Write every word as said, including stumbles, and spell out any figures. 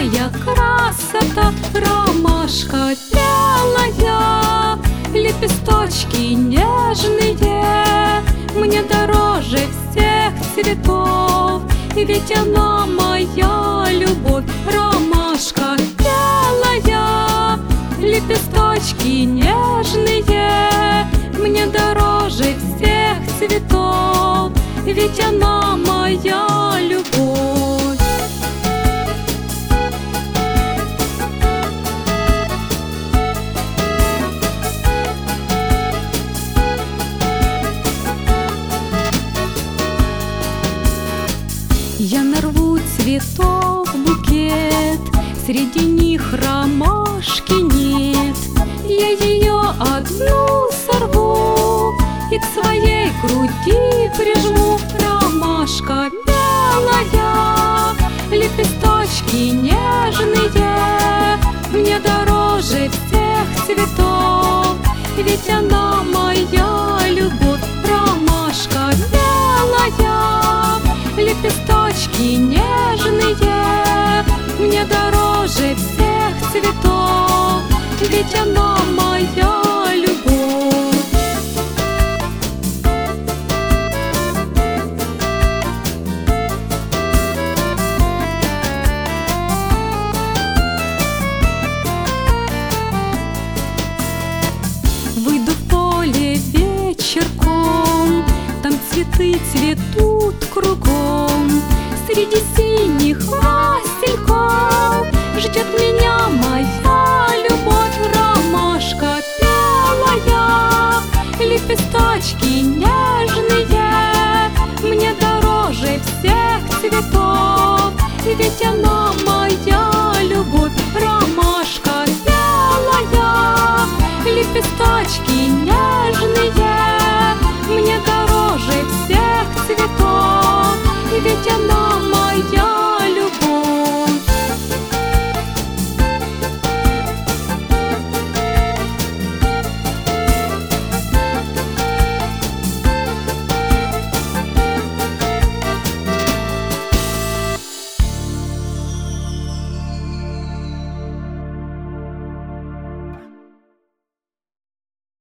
какая красота, ромашка белая, лепесточки нежные, мне дороже всех цветов, ведь она моя любовь. Ромашка белая, лепесточки нежные, мне дороже всех цветов, ведь она моя любовь. Я нарву цветов букет, среди них ромашки нет. Я ее одну сорву и к своей груди прижму. Ромашка белая, лепесточки нежные, мне дороже всех цветов, ведь она моя любовь. Ромашка белая, лепесточки нежные, мне дороже всех цветов, ведь она моя любовь. Выйду в поле вечерком, там цветы цветут кругом. Среди синих васильков ждет меня моя любовь. Ромашка белая, лепесточки нежные, мне дороже всех цветов, ведь она